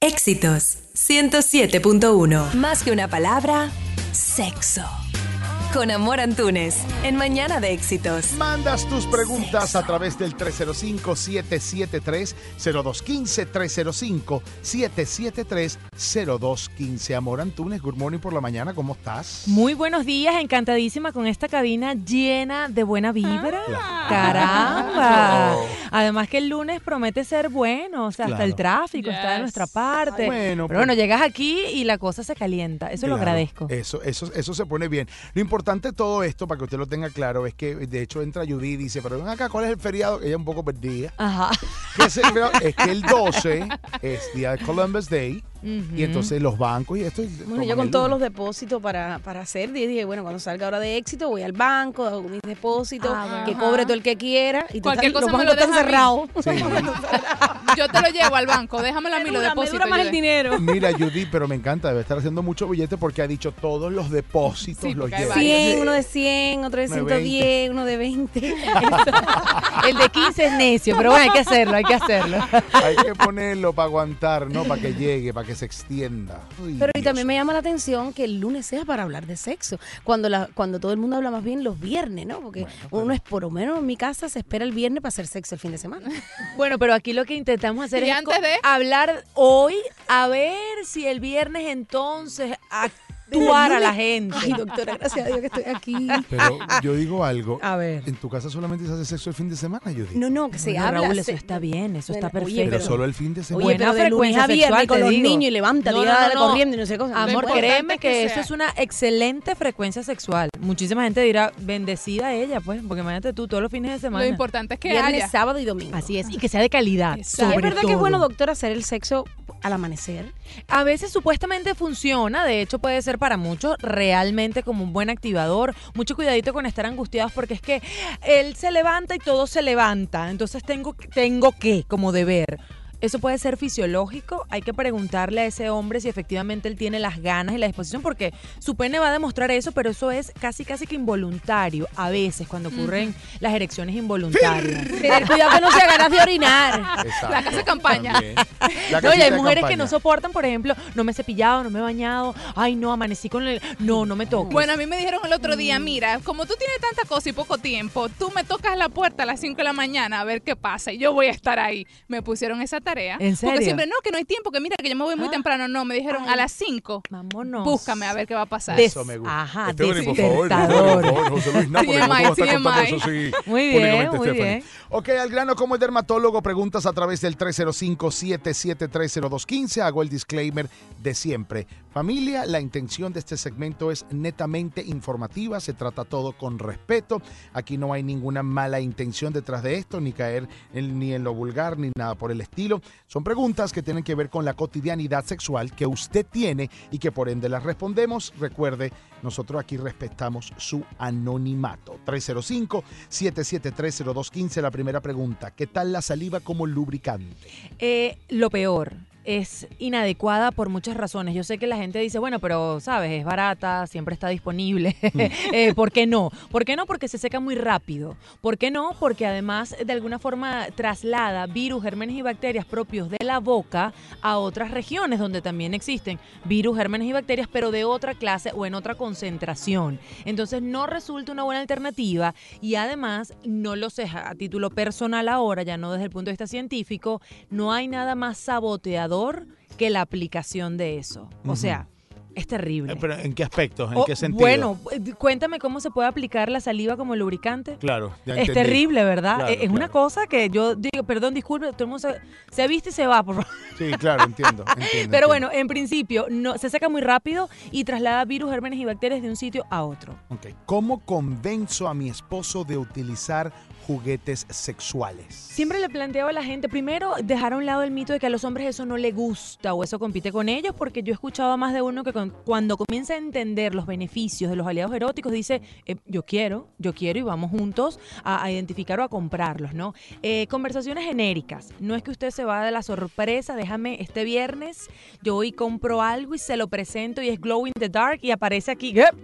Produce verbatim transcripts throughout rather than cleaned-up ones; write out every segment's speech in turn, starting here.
Éxitos ciento siete punto uno. Más que una palabra, sexo. Con Amor Antunes, en Mañana de Éxitos. Mandas tus preguntas Sexo. a través del tres cero cinco, siete siete tres, cero dos uno cinco, tres cero cinco, siete siete tres, cero dos uno cinco. Amor Antunes, good morning por la mañana, ¿cómo estás? Muy buenos días, encantadísima con esta cabina llena de buena vibra. Claro. ¡Caramba! Oh. Además que el lunes promete ser bueno, o sea, hasta Claro. el tráfico Yes. está de nuestra parte. Bueno, Pero bueno, llegas aquí y la cosa se calienta, eso lo Claro, agradezco. Eso, eso, eso se pone bien. Lo importante de todo esto, para que usted lo tenga claro, es que de hecho entra Judy y dice, pero ven acá, ¿cuál es el feriado? Ella un poco perdida. Ajá. Que es, el, es que el doce es día de Columbus Day. Ujú. Y entonces los bancos y esto. Bueno, yo con todos los depósitos para, para hacer, dije, bueno, cuando salga hora de éxito, voy al banco, hago mis depósitos, Ah, bueno. que Ajá. cobre todo el que quiera. Y Cualquier total, cosa los me lo bancos están deja a mí. cerrados. Yo te lo llevo al banco, déjamelo a mí, Me lo dura, me deposito. dura más yo el de- dinero. Mira, Judy, pero me encanta, debe estar haciendo mucho billete porque ha dicho todos los depósitos Sí, los porque hay lleva. varios. cien, uno de cien, otro de Uno de ciento diez, uno de veinte. El de quince es necio, pero bueno, hay que hacerlo, hay que hacerlo. Hay que ponerlo para aguantar, ¿no? Para que llegue, para que se extienda. Uy, Pero y Dios. también me llama la atención que el lunes sea para hablar de sexo, cuando la, cuando todo el mundo habla más bien los viernes, ¿no? Porque Bueno, pero- uno es, por lo menos en mi casa, se espera el viernes para hacer sexo el fin de semana. Bueno, pero aquí lo que intentamos hacer Y es antes co- de- hablar hoy, a ver si el viernes entonces actuar a la gente. Ay, doctora, gracias a Dios que estoy aquí. Pero yo digo algo. A ver. ¿En tu casa solamente se hace sexo el fin de semana, Judy? No, no, que se Bueno, habla. Raúl, se- eso está bien, eso está Bueno, oye, perfecto. Pero solo el fin de semana. Oye, Buena pero de lunes a frecuencia viernes sexual, con te los digo. niños y levántate, No, y no, dale no, no. corriendo y no sé cosas. Amor, importante créeme es que, que eso sea- es una excelente frecuencia sexual. Muchísima gente dirá, bendecida ella, pues, porque imagínate tú, todos los fines de semana. Lo importante es que Viernes, haya. sábado y domingo. Así es, y que sea de calidad, Exacto. sobre ¿Es verdad que es todo. bueno, doctora, hacer el sexo al amanecer? A veces supuestamente funciona, de hecho puede ser para muchos realmente como un buen activador. Mucho cuidadito con estar angustiados porque es que él se levanta y todo se levanta, entonces tengo, tengo que como deber. Eso puede ser fisiológico, hay que preguntarle a ese hombre si efectivamente él tiene las ganas y la disposición, porque su pene va a demostrar eso, pero eso es casi casi que involuntario, a veces cuando ocurren las erecciones involuntarias. Tener cuidado que no sea ganas de orinar. Exacto, La casa de campaña. también. La No, y casita hay de mujeres que campaña. no soportan, por ejemplo, no me he cepillado, no me he bañado, ay no, amanecí con el... No, no me toques. Bueno, a mí me dijeron el otro día, Mm. mira, como tú tienes tanta cosa y poco tiempo, tú me tocas la puerta a las cinco de la mañana a ver qué pasa y yo voy a estar ahí. Me pusieron esa tarea. ¿En serio? Porque siempre, no, que no hay tiempo, que mira, que yo me voy muy Ah. temprano. No, me dijeron a las cinco, Vámonos. búscame a ver qué va a pasar. Des- Eso me gusta. Ajá, Esteban, por favor, despertador. por favor, José Luis Nápoles, T M I, ¿cómo tú vas a estar T M I. contando eso así Muy bien, públicamente, muy Stephanie? bien. Ok, al grano, como el dermatólogo, preguntas a través del tres cero cinco, siete siete tres, cero dos uno cinco. Hago el disclaimer de siempre. Familia, la intención de este segmento es netamente informativa, se trata todo con respeto. Aquí no hay ninguna mala intención detrás de esto, ni caer en, ni en lo vulgar, ni nada por el estilo. Son preguntas que tienen que ver con la cotidianidad sexual que usted tiene y que por ende las respondemos. Recuerde, nosotros aquí respetamos su anonimato. tres cero cinco, siete siete tres, cero dos uno cinco, la primera pregunta. ¿Qué tal la saliva como lubricante? Eh, lo peor. Es inadecuada por muchas razones. Yo sé que la gente dice, bueno, pero, ¿sabes? Es barata, siempre está disponible. eh, ¿Por qué no? ¿Por qué no? Porque se seca muy rápido. ¿Por qué no? Porque además, de alguna forma, traslada virus, gérmenes y bacterias propios de la boca a otras regiones donde también existen virus, gérmenes y bacterias, pero de otra clase o en otra concentración. Entonces, no resulta una buena alternativa y además, no lo sé, a título personal ahora, ya no desde el punto de vista científico, no hay nada más saboteador que la aplicación de eso. O Ujú. sea, es terrible. Eh, ¿Pero en qué aspectos? ¿En Oh, qué sentido? Bueno, eh, cuéntame cómo se puede aplicar la saliva como lubricante. Claro, ya Es entendí. terrible, ¿verdad? Claro, es es una claro. cosa que yo digo, perdón, disculpe, todo el mundo se, se viste y se va, por favor. Sí, claro, entiendo. entiendo Pero entiendo. bueno, en principio, no, se seca muy rápido y traslada virus, gérmenes y bacterias de un sitio a otro. Ok. ¿Cómo convenzo a mi esposo de utilizar juguetes sexuales? Siempre le planteo a la gente, primero, dejar a un lado el mito de que a los hombres eso no le gusta o eso compite con ellos, porque yo he escuchado a más de uno que con- cuando comienza a entender los beneficios de los aliados eróticos, dice, eh, yo quiero, yo quiero y vamos juntos a, a identificar o a comprarlos, ¿no? Eh, conversaciones genéricas. No es que usted se va de la sorpresa, déjame este viernes, yo voy y compro algo y se lo presento y es glow in the dark y aparece aquí...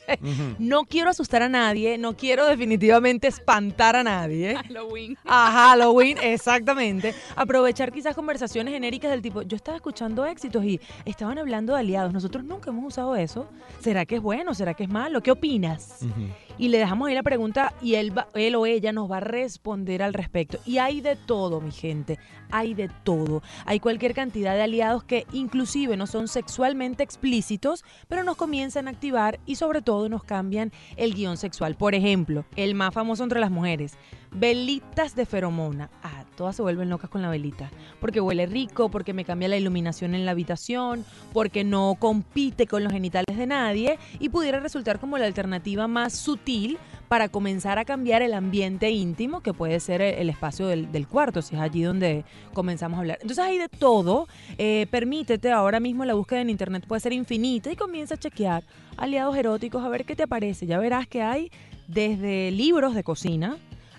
Ujú. No quiero asustar a nadie, no quiero definitivamente espantar a nadie. Halloween. A Halloween, exactamente. Aprovechar quizás conversaciones genéricas del tipo, yo estaba escuchando éxitos y estaban hablando de aliados. Nosotros nunca hemos usado eso. ¿Será que es bueno? ¿Será que es malo? ¿Qué opinas? Ujú. Y le dejamos ahí la pregunta y él, va- él o ella nos va a responder al respecto. Y hay de todo, mi gente. Hay de todo. Hay cualquier cantidad de aliados que inclusive no son sexualmente explícitos, pero nos comienzan a activar y sobre todo nos cambian el guión sexual. Por ejemplo, el más famoso entre las mujeres, velitas de feromona. Ah, todas se vuelven locas con la velita. Porque huele rico, porque me cambia la iluminación en la habitación, porque no compite con los genitales de nadie y pudiera resultar como la alternativa más sutil para comenzar a cambiar el ambiente íntimo, que puede ser el, el espacio del, del cuarto, si es allí donde comenzamos a hablar. Entonces hay de todo. Eh, permítete, ahora mismo la búsqueda en internet puede ser infinita y comienza a chequear aliados eróticos, a ver qué te aparece. Ya verás que hay desde libros de cocina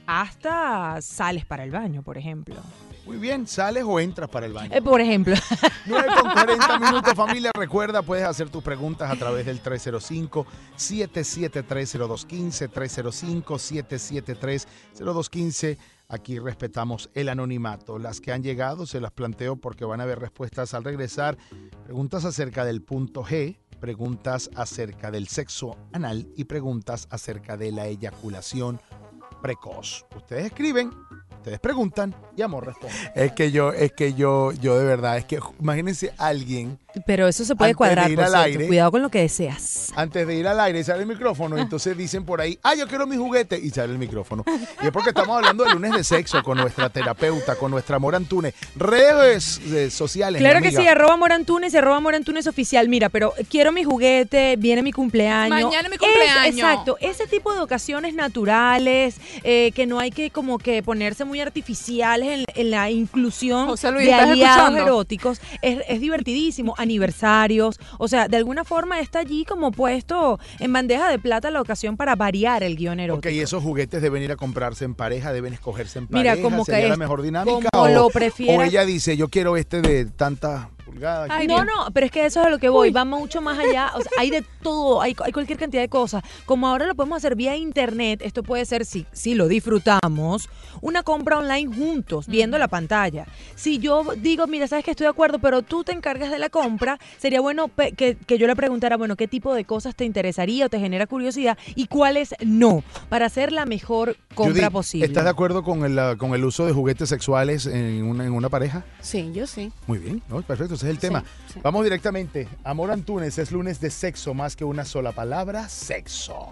hasta sales para el baño, por ejemplo. Muy bien, ¿sales o entras para el baño? Eh, por ejemplo. nueve con cuarenta minutos, familia. Recuerda, puedes hacer tus preguntas a través del tres cero cinco, siete siete tres, cero dos uno cinco, tres cero cinco, siete siete tres, cero dos uno cinco. Aquí respetamos el anonimato. Las que han llegado se las planteo porque van a haber respuestas al regresar. Preguntas acerca del punto G, preguntas acerca del sexo anal y preguntas acerca de la eyaculación precoz. Ustedes escriben, ustedes preguntan y Amor responde. Es que yo, es que yo, yo de verdad, es que imagínense alguien Pero eso se puede Antes cuadrar, de ir por al cierto. aire. Cuidado con lo que deseas. antes de ir al aire sale el micrófono, entonces dicen por ahí, ah, yo quiero mi juguete, y sale el micrófono. Y es porque estamos hablando de lunes de sexo con nuestra terapeuta, con nuestra Amor Antunes. Redes eh, sociales, Claro mi que amiga. sí, arroba Morantunes y arroba Morantunes oficial. Mira, pero quiero mi juguete, viene mi cumpleaños. Mañana es mi cumpleaños. Es- exacto, ese tipo de ocasiones naturales, eh, que no hay que como que ponerse muy artificiales en, en la inclusión José Luis, de ¿estás aliados escuchando? eróticos. Es, es divertidísimo, aniversarios. O sea, de alguna forma está allí como puesto en bandeja de plata la ocasión para variar el guión erótico. Ok, y esos juguetes deben ir a comprarse en pareja, deben escogerse en Mira, pareja, como que ¿sería la es- mejor dinámica? como o, lo o prefieras. ella dice, yo quiero este de tanta pulgada. Ay, No, Dios. no, pero es que eso es a lo que voy, va mucho más allá, o sea, hay de todo, hay, hay cualquier cantidad de cosas. Como ahora lo podemos hacer vía internet, esto puede ser, si, si lo disfrutamos, una compra online juntos, viendo la pantalla. Si yo digo, mira, sabes que estoy de acuerdo, pero tú te encargas de la compra, sería bueno pe- que, que yo le preguntara, bueno, ¿qué tipo de cosas te interesaría o te genera curiosidad y cuáles no? Para hacer la mejor compra Judith, posible. ¿estás de acuerdo con el, ah, con el uso de juguetes sexuales en una, en una pareja? Sí, yo sí. Muy bien, ¿no? Perfecto, ese es el tema. sí. Vamos directamente. Amor Antunes, es lunes de sexo, más que una sola palabra, sexo.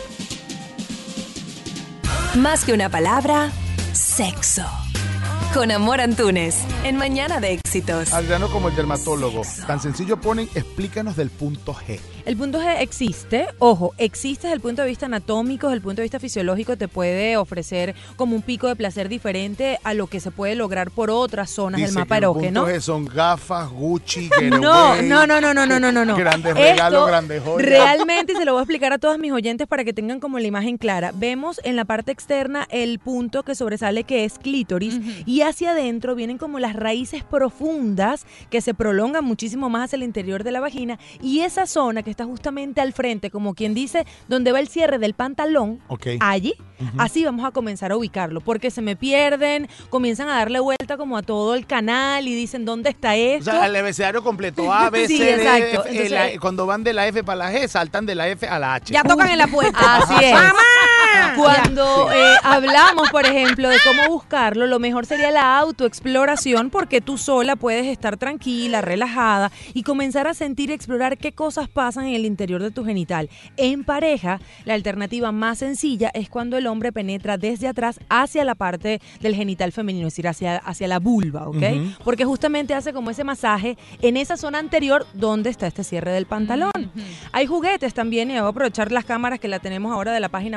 Más que una palabra, sexo. Con Amor Antunes, en Mañana de Éxitos. Al grano como el dermatólogo. Tan sencillo ponen, explícanos del punto G. El punto G existe, ojo, existe desde el punto de vista anatómico, desde el punto de vista fisiológico, te puede ofrecer como un pico de placer diferente a lo que se puede lograr por otras zonas del Dice mapa que los erógeno. puntos G son gafas, Gucci, No, Getaway, no, no, no, no, no, no, no, no. Grandes Esto regalos, grandes joyas. Realmente, y se lo voy a explicar a todos mis oyentes para que tengan como la imagen clara. Vemos en la parte externa el punto que sobresale, que es clítoris, y hacia adentro vienen como las raíces profundas que se prolongan muchísimo más hacia el interior de la vagina, y esa zona que está justamente al frente, como quien dice, donde va el cierre del pantalón, Ok. allí, así vamos a comenzar a ubicarlo, porque se me pierden, comienzan a darle vuelta como a todo el canal y dicen, ¿dónde está O esto? sea, el abecedario completo. A, B, Sí, C, D, exacto. F, Entonces- la- cuando van de la F para la G, saltan de la F a la H. Ya tocan en la puerta. Así es. Cuando eh, hablamos, por ejemplo, de cómo buscarlo, lo mejor sería la autoexploración, porque tú sola puedes estar tranquila, relajada y comenzar a sentir y explorar qué cosas pasan en el interior de tu genital. En pareja, la alternativa más sencilla es cuando el hombre penetra desde atrás hacia la parte del genital femenino, es decir, hacia, hacia la vulva, ¿ok? Ujú. Porque justamente hace como ese masaje en esa zona anterior donde está este cierre del pantalón. Hay juguetes también, y voy a aprovechar las cámaras que la tenemos ahora de la página web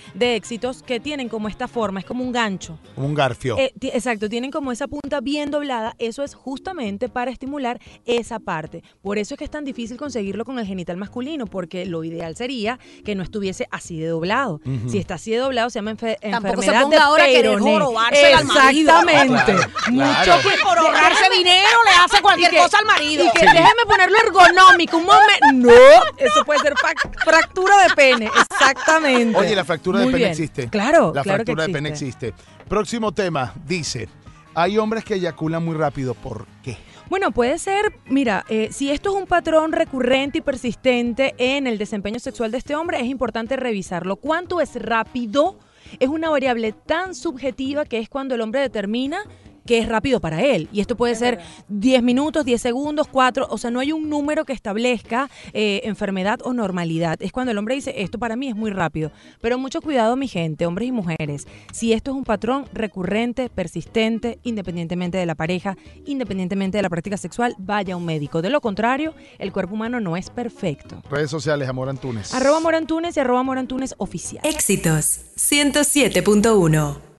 de éxitos que tienen como esta forma, es como un gancho. Como un garfio. Eh, t- exacto, tienen como esa punta bien doblada. Eso es justamente para estimular esa parte. Por eso es que es tan difícil conseguirlo con el genital masculino, porque lo ideal sería que no estuviese así de doblado. Ujú. Si está así de doblado, se llama enfe- Tampoco se enfermedad ponga de ahora a querer Peyronie. jorobarse al marido. Exactamente. Claro, Mucho claro. que Por ahorrarse dinero le hace cualquier Y que- cosa al marido. Y que déjeme ponerlo ergonómico, un momento. No, eso puede ser fa- fractura de pene, exactamente. Oye, la fractura de Muy pene bien. existe. Claro, La claro que fractura de pene existe. Próximo tema, dice, hay hombres que eyaculan muy rápido, ¿por qué? Bueno, puede ser, mira, eh, si esto es un patrón recurrente y persistente en el desempeño sexual de este hombre, es importante revisarlo. ¿Cuánto es rápido? Es una variable tan subjetiva que es cuando el hombre determina que es rápido para él. Y esto puede ser diez minutos, diez segundos, cuatro, o sea, no hay un número que establezca eh, enfermedad o normalidad. Es cuando el hombre dice, esto para mí es muy rápido. Pero mucho cuidado, mi gente, hombres y mujeres. Si esto es un patrón recurrente, persistente, independientemente de la pareja, independientemente de la práctica sexual, vaya a un médico. De lo contrario, el cuerpo humano no es perfecto. Redes sociales, Amor Antunes. Arroba Morantunes y arroba Morantunes oficial. Éxitos ciento siete punto uno.